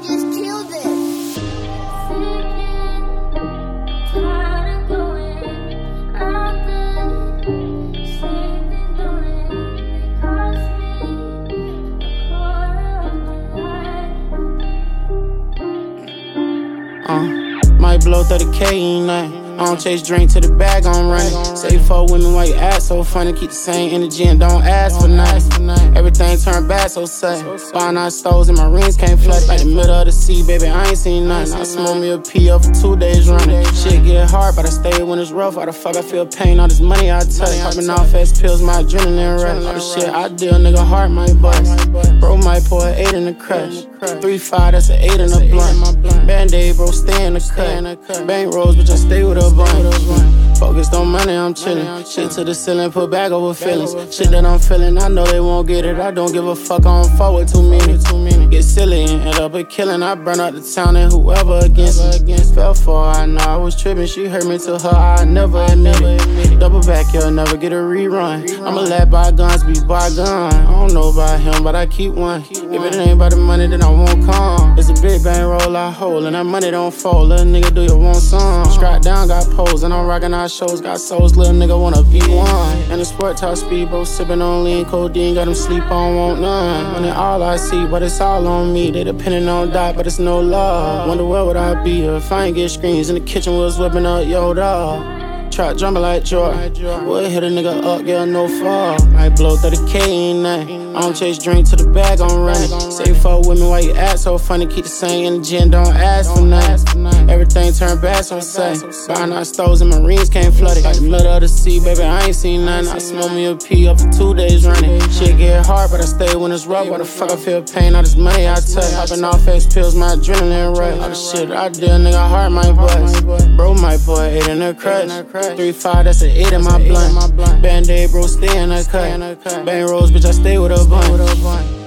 just killed it. Might blow 30K in night. I don't chase drink to the bag, I'm running. Say fuck women, why you act so funny? Keep the same energy and don't ask for nothing. Everything turned bad so sudden. Buying out stores and my rings can't flood. Like the middle of the sea, baby, I ain't seen nothing. I smoke me a P up for 2 days running. Shit get hard, but I stay when it's rough. Why the fuck I feel pain? All this money I touch. Popping off ass pills, my adrenaline rush. All the shit I deal, nigga, heart might bust. Bro might pour an 8 in the crush. 3-5, that's an 8 in the blunt. Band-Aid, bro, stay in the cut. Bank rolls, bitch, I stay with a bunch. Focused on money, I'm chillin'. Shit to the ceiling, put back over feelings. Shit that I'm feeling, I know they won't get it. I don't give a fuck, I don't fuck with too many. Get silly and end up a killing. I burn out the town and whoever against me. Fell for her, I know I was tripping. She hurt me to her, I never admit it. Double back, you'll never get a rerun. I'ma let bygones be bygones. I don't know about him, but I keep one. If it ain't about the money, then I won't come. It's a big bang roll I hold, and that money don't fold. Little nigga, do you want some? Strap down, got pose, and I'm rocking our shows. Got souls, little nigga wanna be one. And the sport top speedboat, sipping on lean codeine. Got them sleep on, want none. Money all I see, but it's all on me. They depending on that, but it's no love. Wonder where would I be if I ain't get screens in the kitchen was whipping up yo dog. Trap drumming like Jordan. Would hit a nigga up, yeah, no fall. Might blow 30K in night. I don't chase drink to the bag, I'm running. Say fuck with me, why you act so funny? Keep the same energy and don't ask for nothing. Everything turned bad, so say. Buying out stores and my rings can't flood it. Like the middle of the sea, baby, I ain't seen nothing. I smoke me a P up for 2 days running. Shit get hard, but I stay when it's rough. Why the fuck I feel pain? All this money I touch. Popping off ass pills, my adrenaline rush. All the shit I did, nigga, heart might bust. Bro might pour 8 in the crush. 3-5, that's an 8 in my blunt. Band-Aid, bro, stay in the cut. Bang rolls, bitch, I stay with a bunch.